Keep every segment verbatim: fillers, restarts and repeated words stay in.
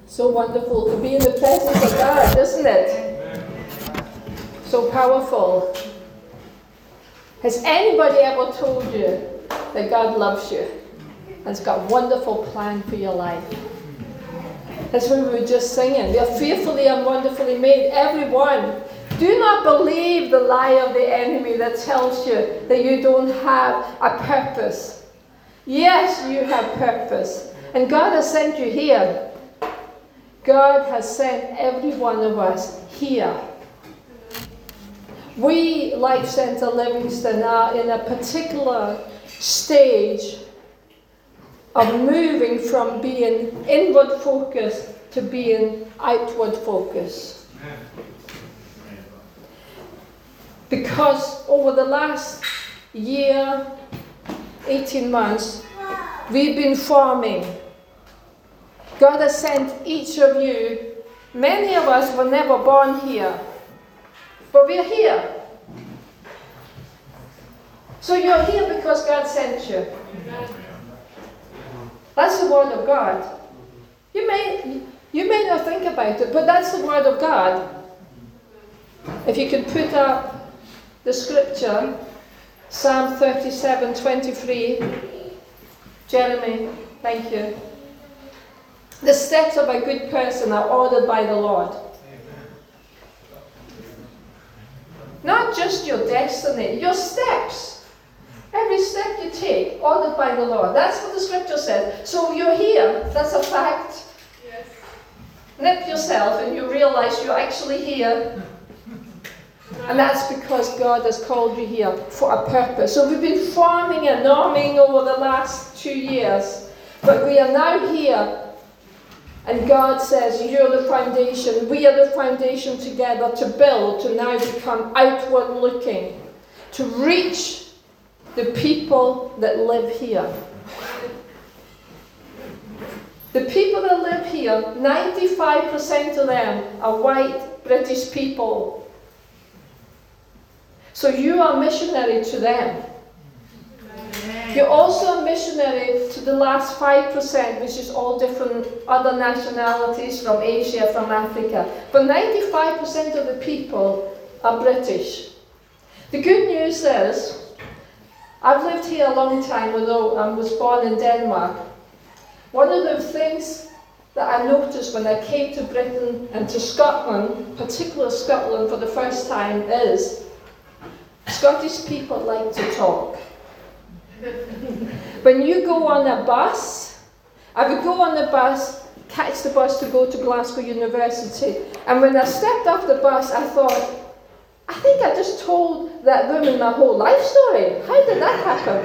So wonderful to be in the presence of God, isn't it? So powerful. Has anybody ever told you that God loves you and has got a wonderful plan for your life? That's what we were just singing. We are fearfully and wonderfully made, everyone. Do not believe the lie of the enemy that tells you that you don't have a purpose. Yes, you have purpose. And God has sent you here. God has sent every one of us here. We, Life Centre Livingston, are in a particular stage of moving from being inward focused to being outward focused. Because over the last year, eighteen months, we've been forming. God has sent each of you. Many of us were never born here, but we're here. So you're here because God sent you. That's the word of God. You may, you may not think about it, but that's the word of God. If you could put up the scripture, Psalm thirty-seven twenty-three. Jeremy, thank you. The steps of a good person are ordered by the Lord. Not just your destiny, your steps. Every step you take, ordered by the Lord. That's what the scripture says. So you're here. That's a fact. Yes. Nip yourself and you realize you're actually here. And that's because God has called you here for a purpose. So we've been forming and norming over the last two years. But we are now here. And God says, you're the foundation. We are the foundation together to build, to now become outward looking. To reach the people that live here. The people that live here, ninety-five percent of them are white British people. So you are missionary to them. You're also a missionary to the last five percent, which is all different other nationalities from Asia, from Africa. But ninety-five percent of the people are British. The good news is, I've lived here a long time, although I was born in Denmark. One of the things that I noticed when I came to Britain and to Scotland, particularly Scotland for the first time, is Scottish people like to talk. When you go on a bus, I would go on the bus, catch the bus to go to Glasgow University, and when I stepped off the bus, I thought, I think I just told that woman my whole life story. How did that happen?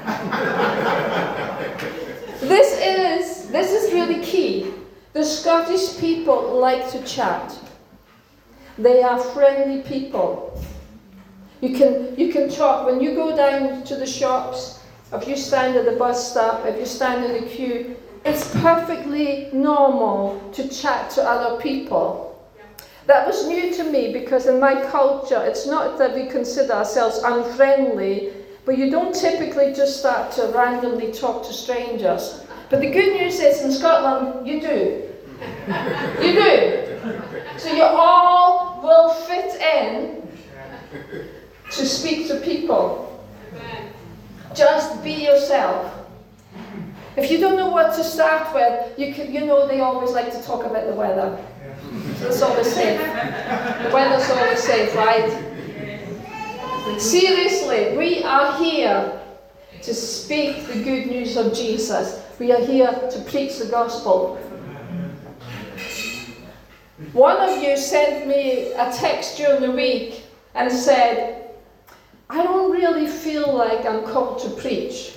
This is, this is really key. The Scottish people like to chat. They are friendly people. You can, you can talk. When you go down to the shops, if you stand at the bus stop, if you stand in the queue, it's perfectly normal to chat to other people. That was new to me because in my culture, it's not that we consider ourselves unfriendly, but you don't typically just start to randomly talk to strangers. But the good news is in Scotland, you do. You do. So you all will fit in to speak to people. Just be yourself. If you don't know what to start with, you can, you know they always like to talk about the weather. So it's always safe. The weather's always safe, right? Seriously, we are here to speak the good news of Jesus. We are here to preach the gospel. One of you sent me a text during the week and said, I don't really feel like I'm called to preach.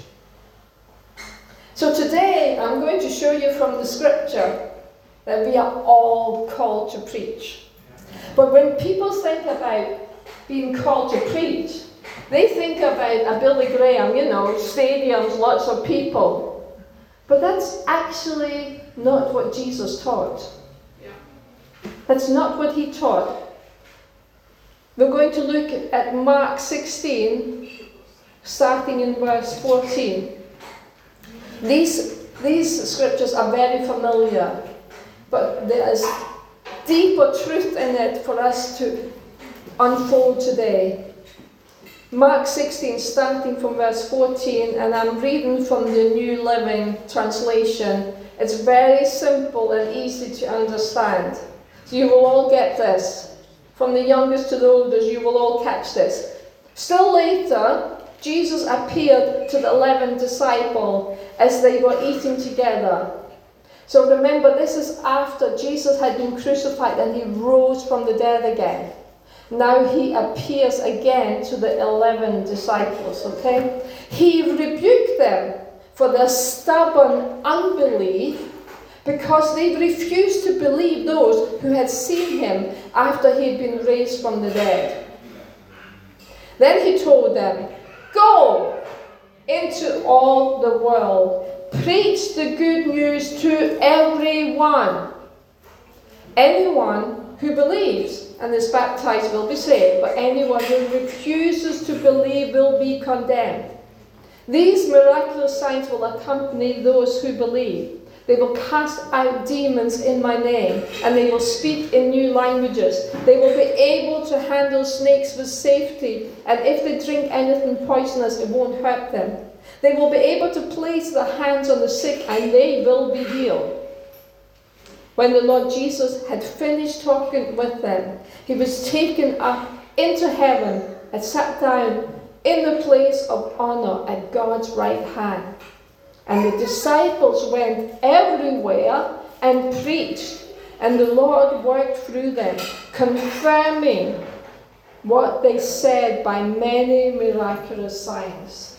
So today I'm going to show you from the scripture that we are all called to preach. But when people think about being called to preach, they think about a Billy Graham, you know, stadiums, lots of people. But that's actually not what Jesus taught. That's not what he taught. We're going to look at Mark sixteen, starting in verse fourteen. These, these scriptures are very familiar. but there is deeper truth in it for us to unfold today. Mark sixteen, starting from verse fourteen, and I'm reading from the New Living Translation. It's very simple and easy to understand. So you will all get this. From the youngest to the oldest, you will all catch this. Still later, Jesus appeared to the eleven disciples as they were eating together. So remember, this is after Jesus had been crucified and he rose from the dead again. Now he appears again to the eleven disciples, okay? He rebuked them for their stubborn unbelief because they refused to believe those who had seen him after he had been raised from the dead. Then he told them, "Go into all the world, preach the good news to everyone. Anyone who believes and is baptized will be saved, but anyone who refuses to believe will be condemned. These miraculous signs will accompany those who believe. They will cast out demons in my name, and they will speak in new languages. They will be able to handle snakes with safety, and if they drink anything poisonous, it won't hurt them. They will be able to place their hands on the sick, and they will be healed." When the Lord Jesus had finished talking with them, he was taken up into heaven and sat down in the place of honor at God's right hand. And the disciples went everywhere and preached, and the Lord worked through them, confirming what they said by many miraculous signs.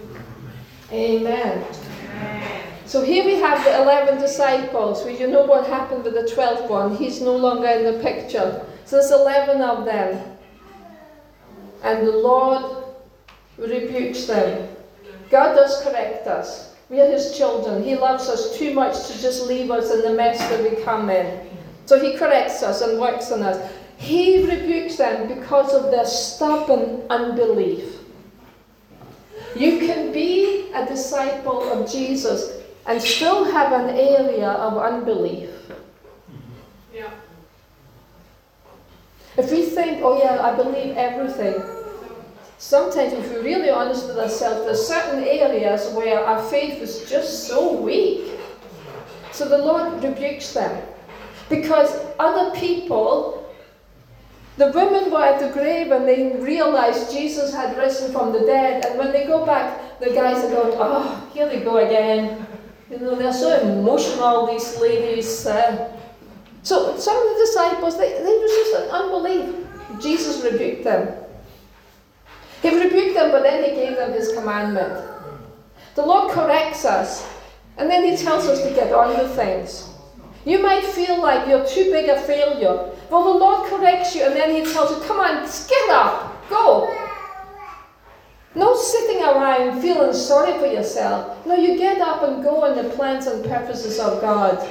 Amen. Amen. So here we have the eleven disciples. Well, you know what happened with the twelfth one. He's no longer in the picture. So there's eleven of them. And the Lord rebukes them. God does correct us. We are his children. He loves us too much to just leave us in the mess that we come in. So he corrects us and works on us. He rebukes them because of their stubborn unbelief. You can be a disciple of Jesus and still have an area of unbelief. Yeah. If we think, oh yeah, I believe everything, sometimes if we're really honest with ourselves, there's certain areas where our faith is just so weak. So the Lord rebukes them. Because other people, the women were at the grave and they realized Jesus had risen from the dead, and when they go back, the guys are going, oh, here they go again. You know, they're so emotional, these ladies. Uh, so some of the disciples, they, they resisted unbelief. Jesus rebuked them. He rebuked them, but then he gave them his commandment. The Lord corrects us, and then he tells us to get on with things. You might feel like you're too big a failure. Well, the Lord corrects you, and then he tells you, come on, get up, go. No sitting around feeling sorry for yourself. No, you get up and go in the plans and purposes of God.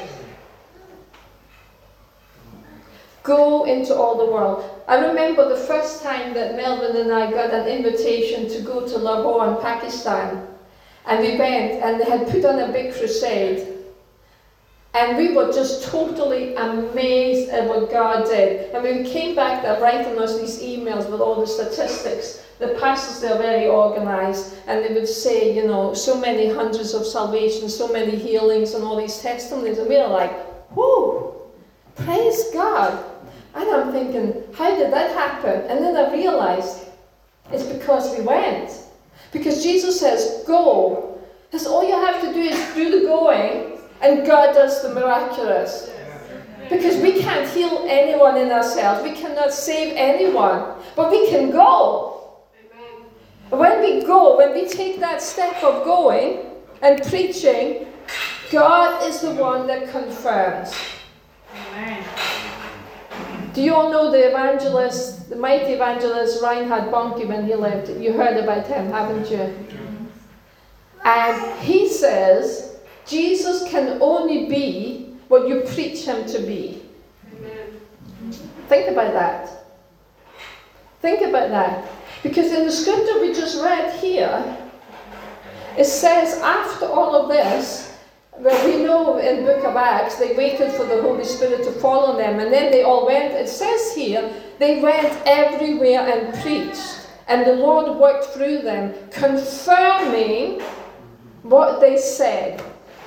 Go into all the world. I remember the first time that Melvin and I got an invitation to go to Lahore in Pakistan. And we went, and they had put on a big crusade. And we were just totally amazed at what God did. And when we came back, they're writing us these emails with all the statistics. The pastors, they're very organized, and they would say, you know, so many hundreds of salvations, so many healings, and all these testimonies. And we were like, whoo, praise God. And I'm thinking, how did that happen? And then I realized it's because we went. Because Jesus says, go. That's all you have to do is do the going, and God does the miraculous. Because we can't heal anyone in ourselves. We cannot save anyone. But we can go. When we go, when we take that step of going and preaching, God is the one that confirms. Amen. Do you all know the evangelist, the mighty evangelist Reinhard Bonnke when he lived? You heard about him, haven't you? And he says, Jesus can only be what you preach him to be. Amen. Think about that. Think about that. Because in the scripture we just read here, it says after all of this, Well, we know in the book of Acts, they waited for the Holy Spirit to fall on them, and then they all went. It says here, they went everywhere and preached, and the Lord worked through them, confirming what they said.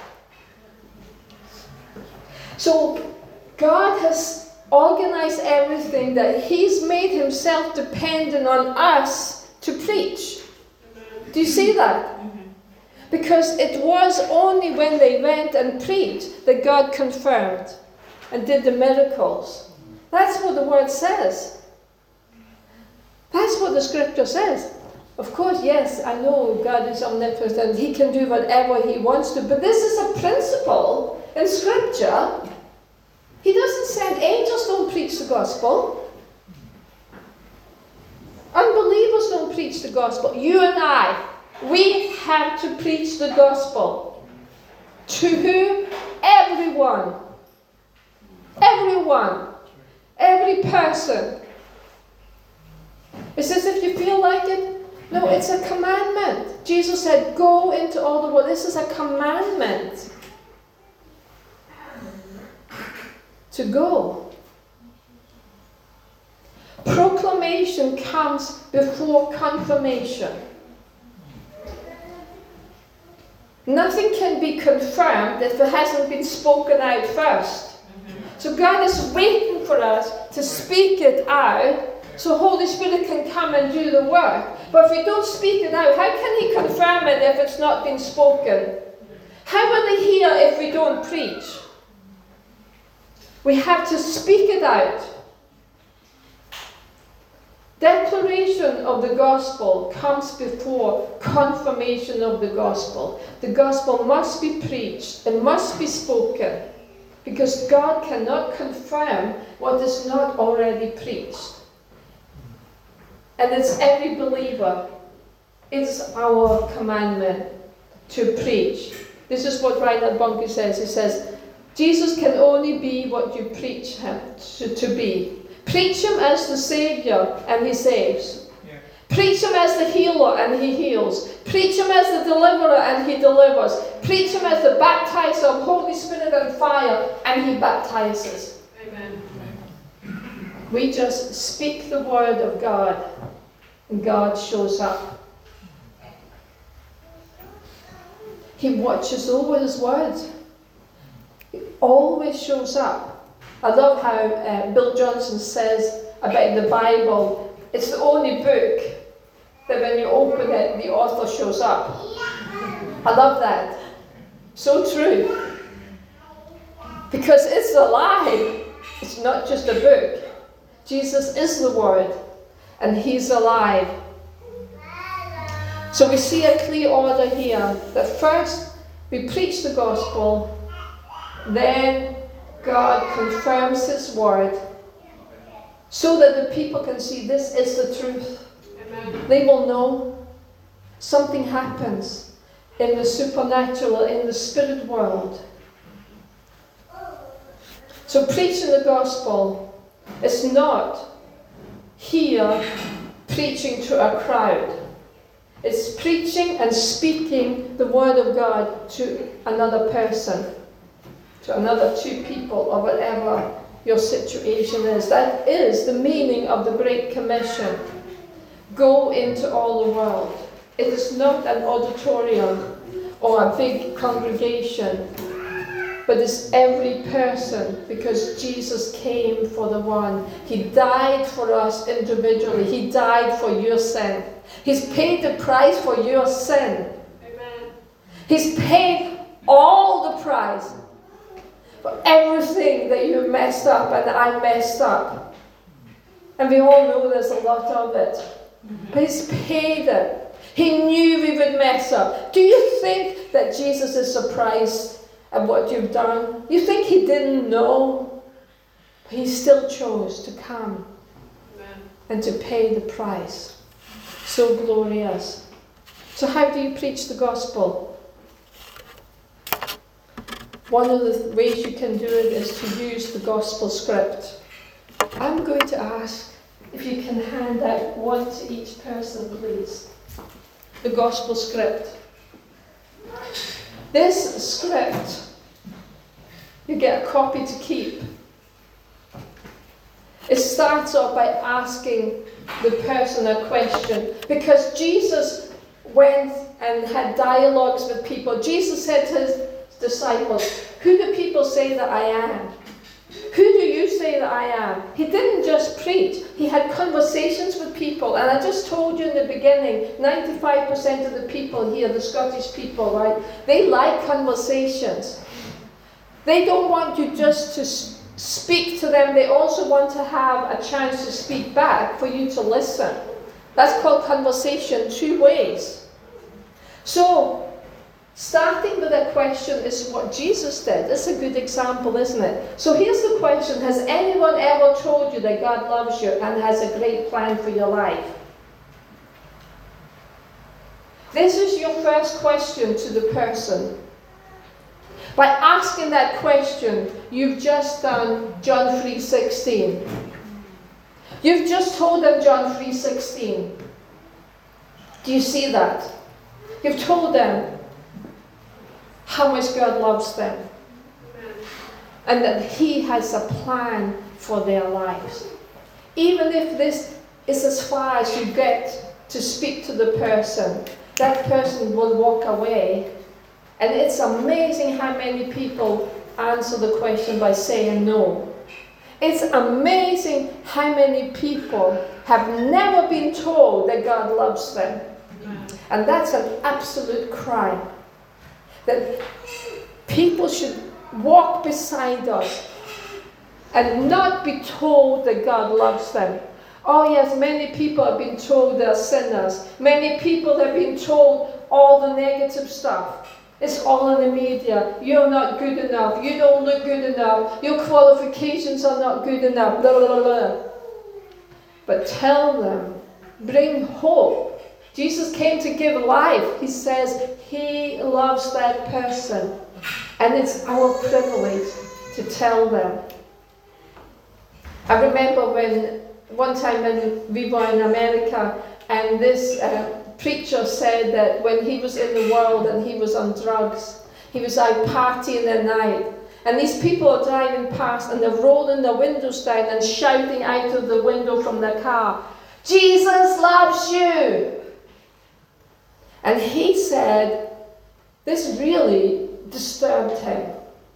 So God has organized everything that He's made Himself dependent on us to preach. Do you see that? Because it was only when they went and preached that God confirmed and did the miracles. That's what the Word says. That's what the Scripture says. Of course, yes, I know God is omnipotent. He can do whatever He wants to. But this is a principle in Scripture. He doesn't send angels don't preach the gospel. Unbelievers don't preach the gospel. You and I, we have to preach the gospel. To who? Everyone. Everyone. Every person. It says if you feel like it. No, it's a commandment. Jesus said, go into all the world. This is a commandment. To go. Proclamation comes before confirmation. Nothing can be confirmed if it hasn't been spoken out first. So God is waiting for us to speak it out so Holy Spirit can come and do the work. But if we don't speak it out, how can He confirm it if it's not been spoken? How will He hear if we don't preach? We have to speak it out. Declaration of the gospel comes before confirmation of the gospel. The gospel must be preached, it must be spoken, because God cannot confirm what is not already preached. And it's every believer, it's our commandment to preach. This is what Reinhard Bonnke says. He says, Jesus can only be what you preach Him to, to be. Preach Him as the Saviour, and He saves. Yeah. Preach Him as the healer, and He heals. Preach Him as the deliverer, and He delivers. Preach Him as the baptizer of Holy Spirit and fire, and He baptizes. Amen. We just speak the word of God, and God shows up. He watches over His word. He always shows up. I love how uh, Bill Johnson says about the Bible, it's the only book that when you open it, the author shows up. I love that. So true. Because it's alive. It's not just a book. Jesus is the Word, and He's alive. So we see a clear order here, that first we preach the gospel, then God confirms His word so that the people can see this is the truth. Amen. They will know something happens in the supernatural, in the spirit world. So preaching the gospel is not here preaching to a crowd. It's preaching and speaking the word of God to another person, to another two people, or whatever your situation is. That is the meaning of the Great Commission. Go into all the world. It is not an auditorium or a big congregation, but it's every person, because Jesus came for the one. He died for us individually. He died for your sin. He's paid the price for your sin. Amen. He's paid all the price for everything that you messed up and I messed up. And we all know there's a lot of it. But He's paid it. He knew we would mess up. Do you think that Jesus is surprised at what you've done? You think He didn't know? But He still chose to come. Amen. And to pay the price. So glorious. So how do you preach the gospel? One of the ways you can do it is to use the gospel script. I'm going to ask if you can hand out one to each person, please. The gospel script. This script, you get a copy to keep. It starts off by asking the person a question, because Jesus went and had dialogues with people. Jesus said to his disciples, "Who do people say that I am? Who do you say that I am?" He didn't just preach, he had conversations with people. And I just told you in the beginning, ninety-five percent of the people here, the Scottish people, right, they like conversations. They don't want you just to speak to them, they also want to have a chance to speak back for you to listen. That's called conversation, two ways. So, starting with a question is what Jesus did. It's a good example, isn't it? So here's the question: has anyone ever told you that God loves you and has a great plan for your life? This is your first question to the person. By asking that question, you've just done John three sixteen. You've just told them John three sixteen. Do you see that? You've told them how much God loves them. And that He has a plan for their lives. Even if this is as far as you get to speak to the person, that person will walk away. And it's amazing how many people answer the question by saying no. It's amazing how many people have never been told that God loves them. And that's an absolute crime. That people should walk beside us and not be told that God loves them. Oh yes, many people have been told they're sinners. Many people have been told all the negative stuff. It's all in the media. You're not good enough. You don't look good enough. Your qualifications are not good enough. Blah, blah, blah. But tell them, bring hope. Jesus came to give life. He says He loves that person. And it's our privilege to tell them. I remember when one time when we were in America, and this uh, preacher said that when he was in the world and he was on drugs, he was out partying at night, and these people are driving past and they're rolling their windows down and shouting out of the window from their car, "Jesus loves you!" And he said this really disturbed him.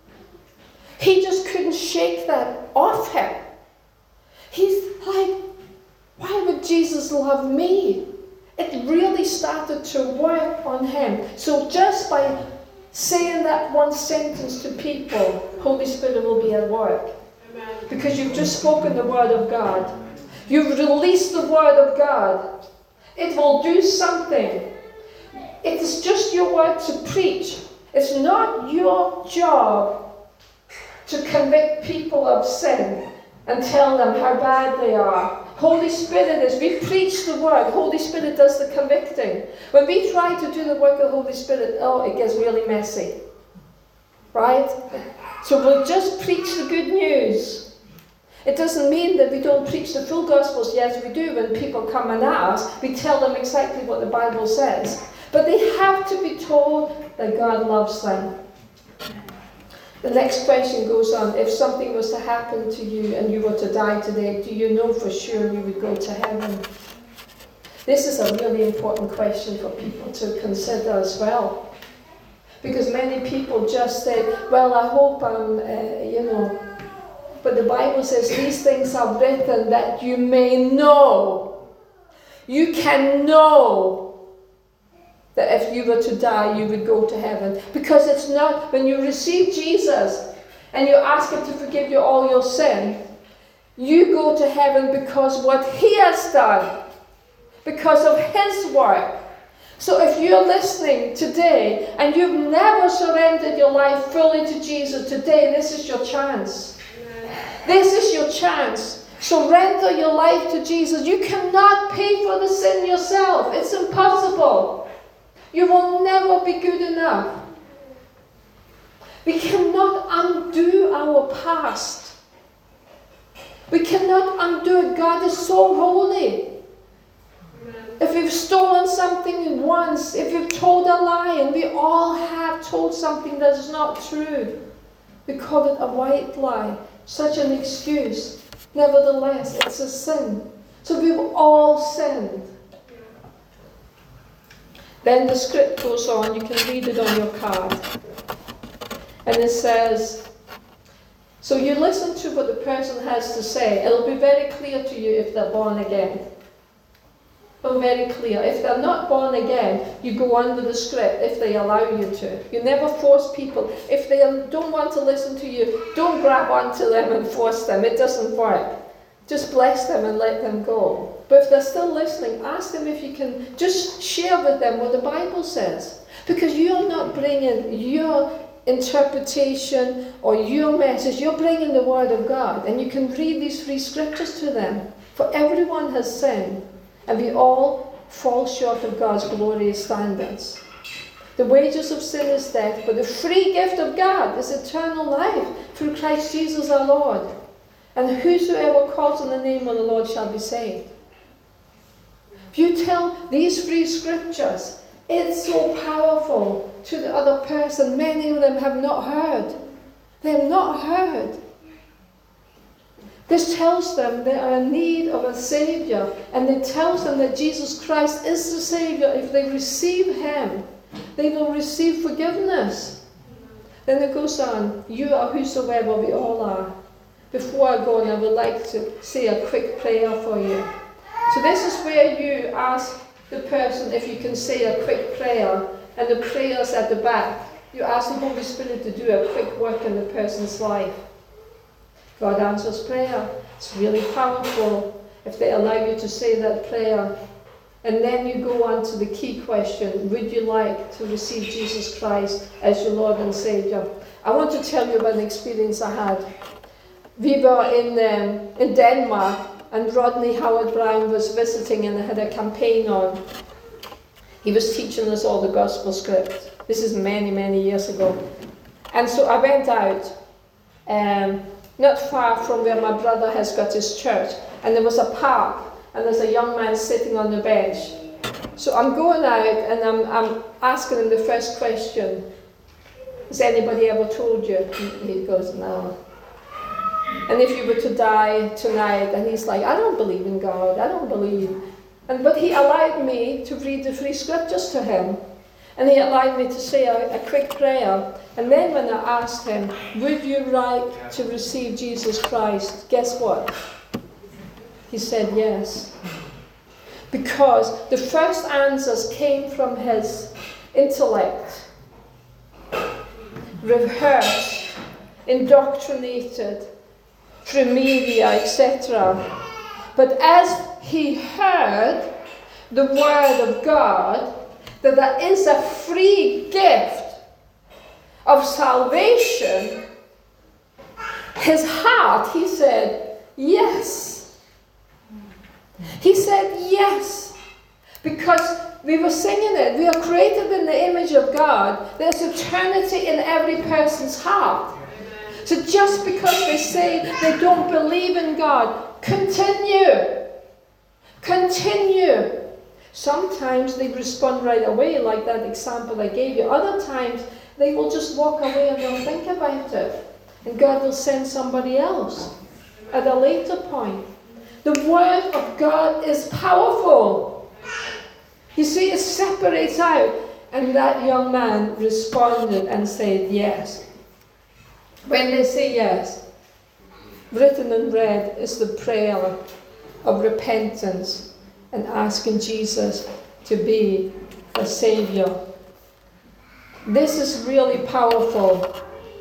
He just couldn't shake that off him. He's like, why would Jesus love me? It really started to work on him. So just by saying that one sentence to people, Holy Spirit will be at work. Amen. Because you've just spoken the word of God. You've released the word of God. It will do something. It is just your word to preach. It's not your job to convict people of sin and tell them how bad they are. Holy Spirit is, we preach the word, Holy Spirit does the convicting. When we try to do the work of Holy Spirit, oh, it gets really messy. Right? So we'll just preach the good news. It doesn't mean that we don't preach the full Gospels. Yes, we do. When people come and ask, we tell them exactly what the Bible says. But they have to be told that God loves them. The next question goes on, if something was to happen to you and you were to die today, do you know for sure you would go to heaven? This is a really important question for people to consider as well. Because many people just say, well, I hope I'm, uh, you know, but the Bible says these things are written that you may know. You can know that if you were to die, you would go to heaven. Because it's not, when you receive Jesus and you ask Him to forgive you all your sin, you go to heaven because what He has done, because of His work. So if you're listening today and you've never surrendered your life fully to Jesus, today this is your chance. This is your chance. Surrender your life to Jesus. You cannot pay for the sin yourself. It's impossible. You will never be good enough. We cannot undo our past. We cannot undo it. God is so holy. If you've stolen something once, if you've told a lie, and we all have told something that is not true, we call it a white lie, such an excuse. Nevertheless, it's a sin. So we've all sinned. Then the script goes on, you can read it on your card. And it says, so you listen to what the person has to say. It'll be very clear to you if they're born again. Well, very clear. If they're not born again, you go on with the script if they allow you to. You never force people. If they don't want to listen to you, don't grab onto them and force them. It doesn't work. Just bless them and let them go. But if they're still listening, ask them if you can just share with them what the Bible says. Because you're not bringing your interpretation or your message, you're bringing the Word of God. And you can read these three scriptures to them. For everyone has sinned, and we all fall short of God's glorious standards. The wages of sin is death, but the free gift of God is eternal life through Christ Jesus our Lord. And whosoever calls on the name of the Lord shall be saved. If you tell these three scriptures, it's so powerful to the other person. Many of them have not heard. They have not heard. This tells them they are in need of a Saviour, and it tells them that Jesus Christ is the Saviour. If they receive Him, they will receive forgiveness. Then it goes on, you are whosoever, we all are. Before I go on, I would like to say a quick prayer for you. So this is where you ask the person if you can say a quick prayer, and the prayer's at the back. You ask the Holy Spirit to do a quick work in the person's life. God answers prayer. It's really powerful if they allow you to say that prayer. And then you go on to the key question, would you like to receive Jesus Christ as your Lord and Saviour? I want to tell you about an experience I had. We were in, um, in Denmark, and Rodney Howard-Browne was visiting, and they had a campaign on. He was teaching us all the gospel script. This is many, many years ago. And so I went out, um, not far from where my brother has got his church, and there was a park, and there's a young man sitting on the bench. So I'm going out, and I'm, I'm asking him the first question, has anybody ever told you? He goes, no. And if you were to die tonight, and he's like, I don't believe in God, I don't believe. And but he allowed me to read the three scriptures to him. And he allowed me to say a, a quick prayer. And then when I asked him, would you like to receive Jesus Christ? Guess what? He said yes. Because the first answers came from his intellect, rehearsed, indoctrinated, through media, et cetera. But as he heard the Word of God, that there is a free gift of salvation, his heart, he said, yes. He said yes. Because we were singing it, we are created in the image of God. There's eternity in every person's heart. So just because they say they don't believe in God, continue. Continue. Sometimes they respond right away, like that example I gave you. Other times, they will just walk away and they'll think about it. And God will send somebody else at a later point. The Word of God is powerful. You see, it separates out. And that young man responded and said yes. When they say yes, written in red is the prayer of repentance and asking Jesus to be a Saviour. This is really powerful.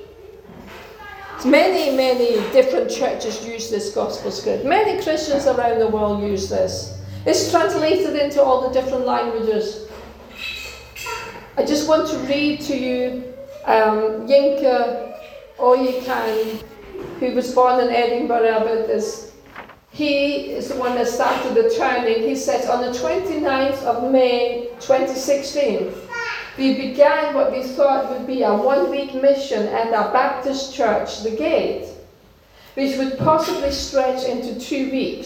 Many, many different churches use this gospel script. Many Christians around the world use this. It's translated into all the different languages. I just want to read to you um, Yinka Oyekan, who was born in Edinburgh, about this. He is the one that started the turning. He says, on the twenty-ninth of May twenty sixteen, we began what we thought would be a one-week mission at our Baptist church, The Gate, which would possibly stretch into two weeks.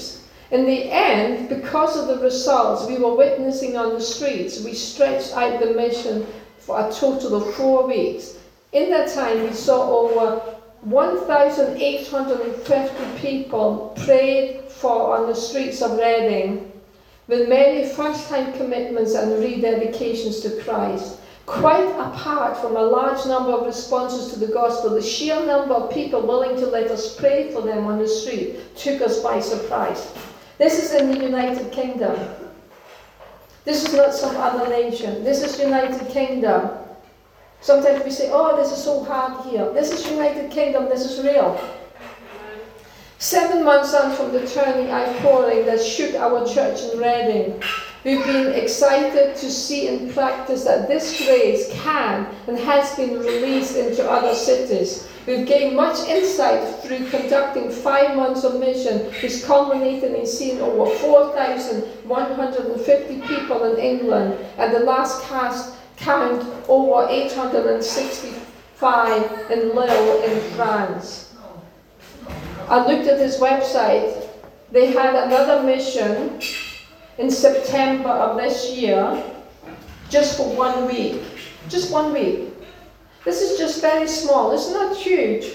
In the end, because of the results we were witnessing on the streets, we stretched out the mission for a total of four weeks. In that time, we saw over one thousand eight hundred fifty people prayed for on the streets of Reading, with many first-time commitments and rededications to Christ. Quite apart from a large number of responses to the gospel, the sheer number of people willing to let us pray for them on the street took us by surprise. This is in the United Kingdom. This is not some other nation. This is United Kingdom. Sometimes we say, oh, this is so hard here. This is United Kingdom. This is real. Seven months on from the turning outpouring that shook our church in Reading, we've been excited to see in practice that this grace can and has been released into other cities. We've gained much insight through conducting five months of mission, which culminated in seeing over four thousand one hundred fifty people in England, and the last cast count over eight hundred sixty-five in Lille in France. I looked at his website. They had another mission in September of this year, just for one week. Just one week. This is just very small. It's not huge.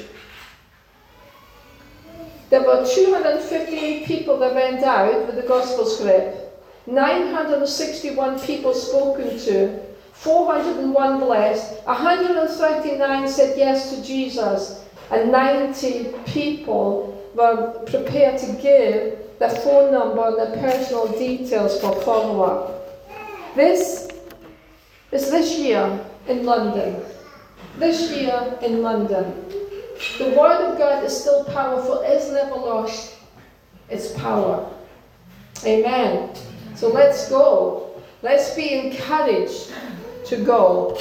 There were two hundred fifty-eight people that went out with the gospel script, nine hundred sixty-one people spoken to, four hundred one blessed, one hundred thirty-nine said yes to Jesus, and ninety people were prepared to give their phone number and their personal details for follow-up. This is this year in London. This year in London. The Word of God is still powerful. It's never lost its power. Amen. So let's go. Let's be encouraged to go.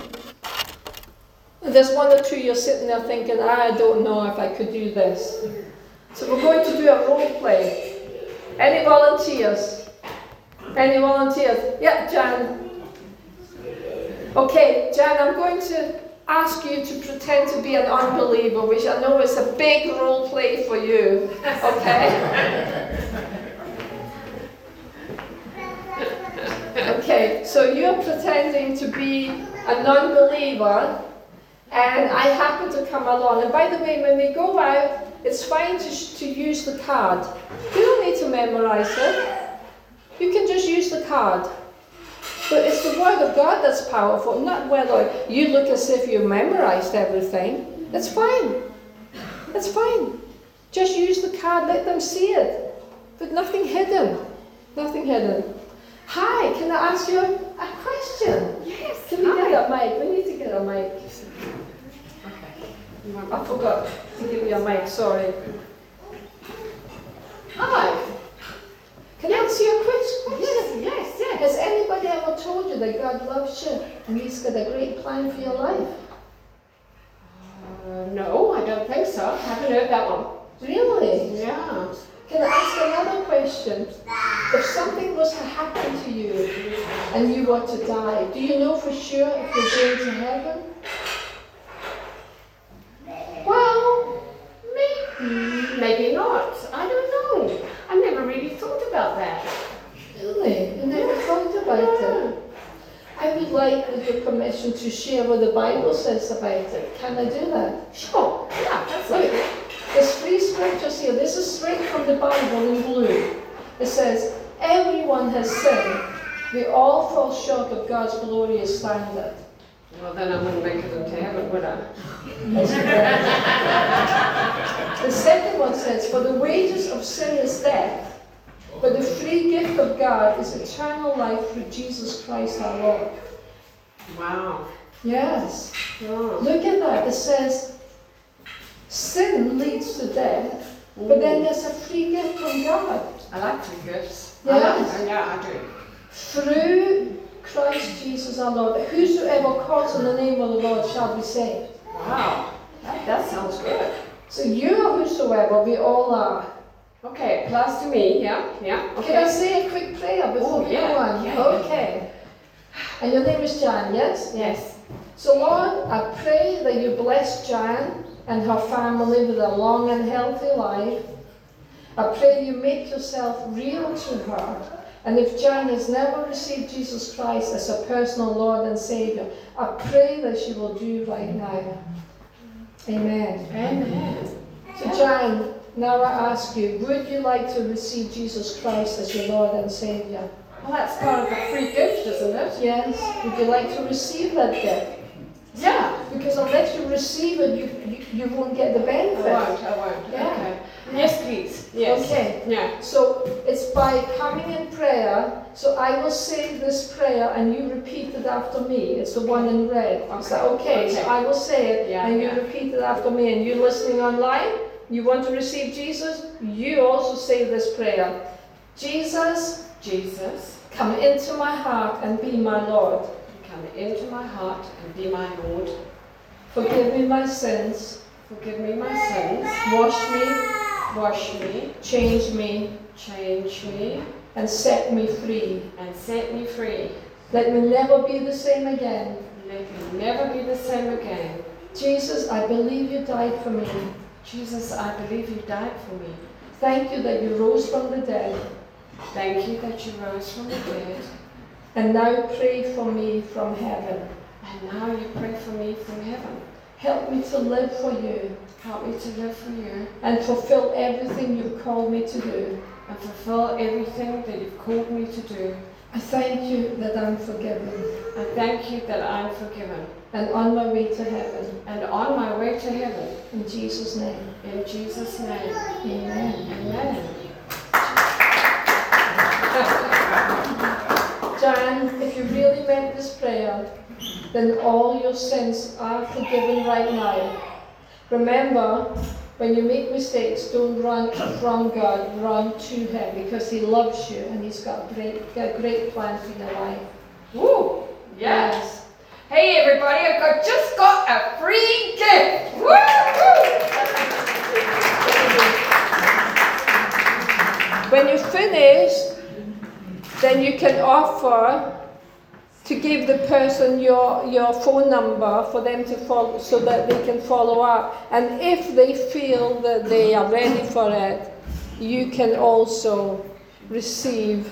And there's one or two you're sitting there thinking, I don't know if I could do this. So we're going to do a role play. Any volunteers? Any volunteers? Yeah, Jan. Okay, Jan, I'm going to ask you to pretend to be an unbeliever, which I know is a big role play for you. Okay? Okay, so you're pretending to be a non-believer, and I happen to come along. And by the way, when we go out, it's fine to, sh- to use the card. You don't need to memorize it. You can just use the card. But it's the Word of God that's powerful, not whether you look as if you memorized everything. It's fine. It's fine. Just use the card, let them see it. But nothing hidden. Nothing hidden. Hi, can I ask you a, a question? Yes. Can we hi. get a mic? We need to get a mic. Okay. I forgot to give you a mic, sorry. Hi. Can I ask you a quick question? Yes, yes, yes. Has anybody ever told you that God loves you and He's got a great plan for your life? Uh, no, I don't think so. Haven't heard that one. Really? Yeah. Can I ask another question? If something was to happen to you and you were to die, do you know for sure if you're going to heaven? Well, maybe, maybe not. I don't know. I never really thought about that. Really? You never thought about it? I would like, with your permission, to share what the Bible says about it. Can I do that? Sure. Yeah, that's Look, it. there's three scriptures here. This is straight from the Bible in blue. It says, everyone has sinned. We all fall short of God's glorious standard. Well, then I wouldn't make it into heaven, would I? That's correct. The second one says, for the wages of sin is death, but the free gift of God is eternal life through Jesus Christ our Lord. Wow. Yes. Oh. Look at that. It says, sin leads to death, but then there's a free gift from God. I like free gifts. Yes. I like, yeah, I do. Through Christ Jesus our Lord. Whosoever calls on the name of the Lord shall be saved. Wow. That, that sounds good. So you are whosoever, we all are. Okay, applies to me, yeah, yeah, okay. Can I say a quick prayer before Oh, we yeah, go on? yeah, Okay. And your name is Jan, yes? Yes. So Lord, I pray that you bless Jan and her family with a long and healthy life. I pray you make yourself real to her. And if Jan has never received Jesus Christ as her personal Lord and Saviour, I pray that she will do right now. Amen. Amen. So Jan, now I ask you, would you like to receive Jesus Christ as your Lord and Saviour? Well, that's part of the free gift, isn't it? Yes? Would you like to receive that gift? Yeah. Because unless you receive it, you, you, you won't get the I benefit. won't, I won't. Yeah. Okay. Yes, please. Yes. Okay. Yeah. So it's by coming in prayer. So I will say this prayer and you repeat it after me. It's the one in red. Is that okay? Okay. So I will say it Yeah, and you yeah. repeat it after me. And you listening online, you want to receive Jesus, you also say this prayer. Jesus, Jesus, come into my heart and be my Lord. come into my heart and be my Lord. Forgive me my sins. Forgive me my sins. Wash me, Wash me, change me, change me, and set me free. and set me free. Let me never be the same again. Let me never be the same again. Jesus, I believe you died for me. Jesus, I believe you died for me. Thank you that you rose from the dead. Thank you that you rose from the dead. And now pray for me from heaven. And now you pray for me from heaven. Help me to live for you Help me to live for you and fulfill everything you've called me to do. and fulfill everything that you've called me to do. I thank you that I'm forgiven I thank you that I'm forgiven and on my way to heaven. and on my way to heaven. In Jesus' name, In Jesus' name, amen. amen. Jan, if you really meant this prayer, then all your sins are forgiven right now. Remember, when you make mistakes, don't run from God, run to Him, because He loves you and He's got a great, got a great plan for your life. Woo! Yeah. Yes. Hey everybody, I've got, just got a free gift! Woo! When you finish, then you can offer to give the person your, your phone number for them to follow, so that they can follow up. And if they feel that they are ready for it, you can also receive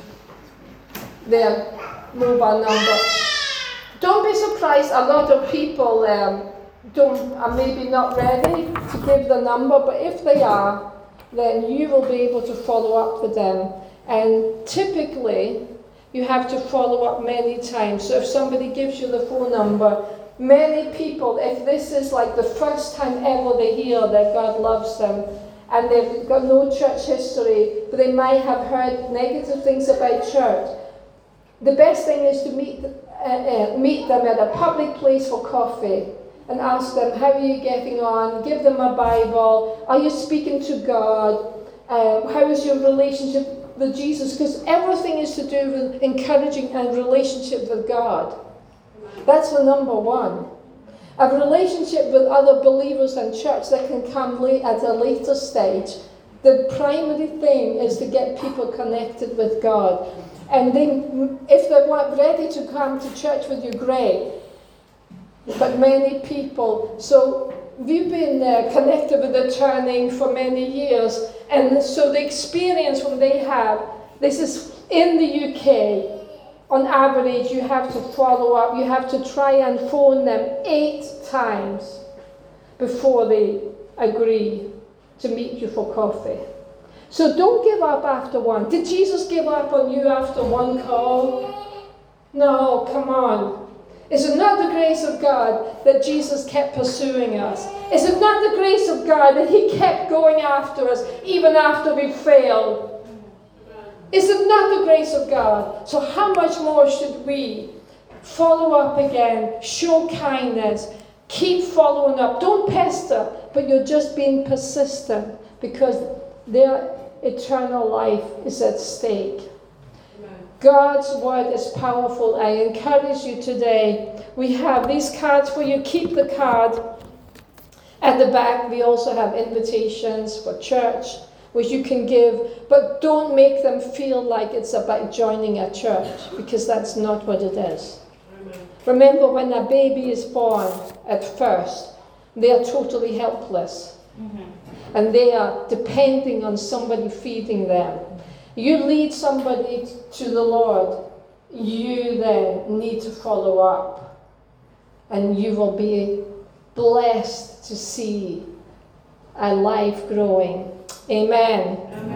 their mobile number. Don't be surprised, a lot of people um, don't, are maybe not ready to give the number, but if they are, then you will be able to follow up with them. And typically, you have to follow up many times. So if somebody gives you the phone number, many people, if this is like the first time ever they hear that God loves them, and they've got no church history, but they might have heard negative things about church, the best thing is to meet, uh, uh, meet them at a public place for coffee and ask them, how are you getting on? Give them a Bible. Are you speaking to God? Um, how is your relationship with Jesus? Because everything is to do with encouraging a relationship with God. That's the number one. A relationship with other believers and church that can come late at a later stage. The primary thing is to get people connected with God. And then, if they're ready to come to church with you, great. But many people, so we've been uh, connected with the Turning for many years, and so the experience when they have, this is in the U K, on average you have to follow up, you have to try and phone them eight times before they agree to meet you for coffee. So don't give up after one. Did Jesus give up on you after one call? No, come on. Is it not the grace of God that Jesus kept pursuing us? Is it not the grace of God that He kept going after us even after we failed? Is it not the grace of God? So how much more should we follow up again, show kindness, keep following up? Don't pester, but you're just being persistent because their eternal life is at stake. God's word is powerful. I encourage you today. We have these cards for you. Keep the card. At the back, we also have invitations for church, which you can give, but don't make them feel like it's about joining a church, because that's not what it is. Amen. Remember, when a baby is born at first, they are totally helpless. Mm-hmm. and they are depending on somebody feeding them. You lead somebody to the Lord, you then need to follow up, and you will be blessed to see a life growing. Amen.